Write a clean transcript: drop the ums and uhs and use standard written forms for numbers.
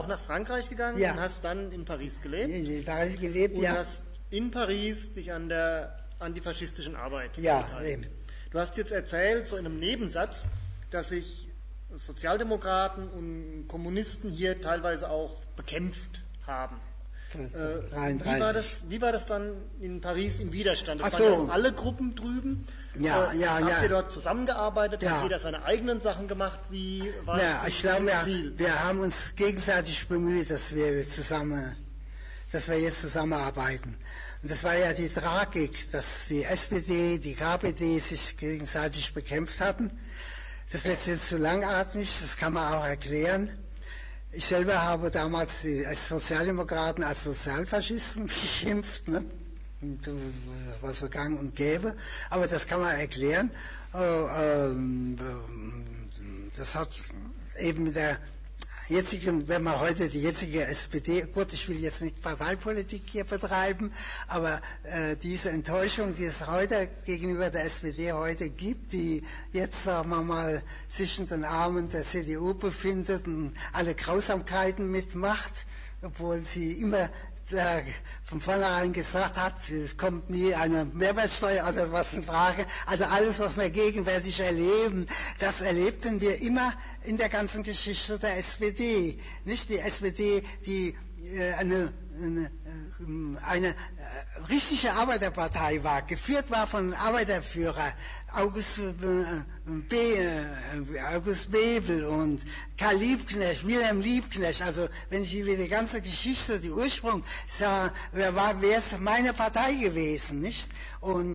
auch nach Frankreich gegangen Ja. und hast dann in Paris gelebt. In Paris gelebt, Und ja. hast in Paris dich an der antifaschistischen Arbeit Ja, beteiligt. eben. Du hast jetzt erzählt, so in einem Nebensatz, dass sich Sozialdemokraten und Kommunisten hier teilweise auch bekämpft haben. Wie war das dann in Paris im Widerstand? Das Ach waren ja so. auch alle Gruppen drüben. Ja, Habt ihr dort zusammengearbeitet? Ja. Hat jeder seine eigenen Sachen gemacht? Wie war Ja, das ich glaube, Ziel? wir haben uns gegenseitig bemüht, dass wir jetzt zusammenarbeiten. Und das war ja die Tragik, dass die SPD, die KPD sich gegenseitig bekämpft hatten. Das wird jetzt zu langatmig, das kann man auch erklären. Ich selber habe damals die Sozialdemokraten als Sozialfaschisten beschimpft, ne? Das war so gang und gäbe, aber das kann man erklären. Das hat eben mit der jetzigen, wenn man heute die jetzige SPD, gut, ich will jetzt nicht Parteipolitik hier betreiben, aber diese Enttäuschung, die es heute gegenüber der SPD heute gibt, die jetzt, sagen wir mal, sich in den Armen der CDU befindet und alle Grausamkeiten mitmacht, obwohl sie immer von vornherein gesagt hat, es kommt nie eine Mehrwertsteuer oder was in Frage. Also alles, was wir gegenwärtig erleben, das erlebten wir immer in der ganzen Geschichte der SPD. Nicht die SPD, die eine richtige Arbeiterpartei war, geführt war von Arbeiterführer August Bebel und Karl Liebknecht, Wilhelm Liebknecht. Also wenn ich über die ganze Geschichte, die Ursprung sah, wäre es meine Partei gewesen, nicht? Und